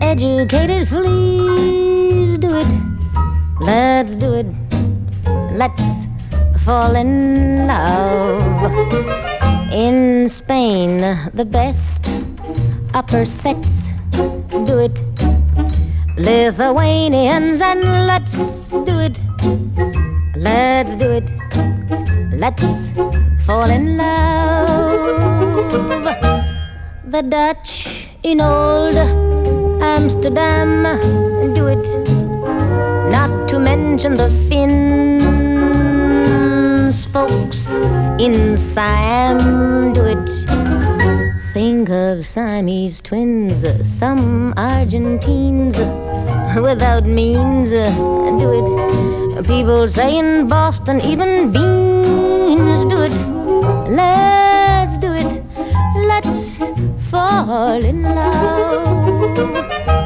educated fleas. Do it, let's do it. Let's fall in love. In Spain, the best upper sets. Do it. Lithuanians, and let's do it. Let's do it. Let's fall in love. The Dutch in old Amsterdam, do it. Not to mention the Finns, folks in Siam, do it. Think of Siamese twins, some Argentines without means, do it. People say in Boston, even beans, do it. Let's do it. Let's fall in love.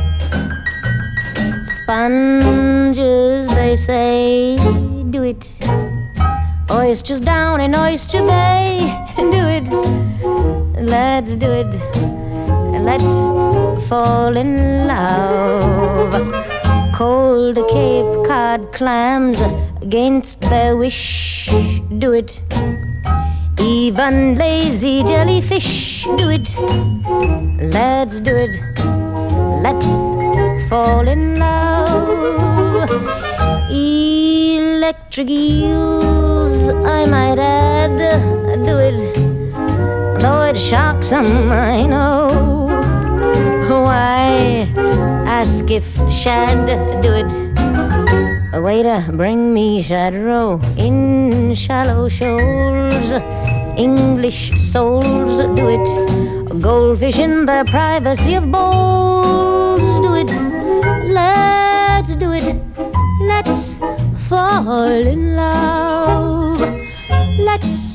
Sponges, they say, do it. Oysters down in Oyster Bay, do it. Let's do it. Let's fall in love. Cold Cape Cod clams against their wish, do it. Even lazy jellyfish, do it. Let's do it. Let's fall in love. Electric eels, I might add, do it. Though it shocks them, I know. Why ask if shad, do it. Waiter, bring me shad roe in shallow shoals. English souls, do it. Goldfish in the privacy of bowls, do it. Let's do it. Let's fall in love. Let's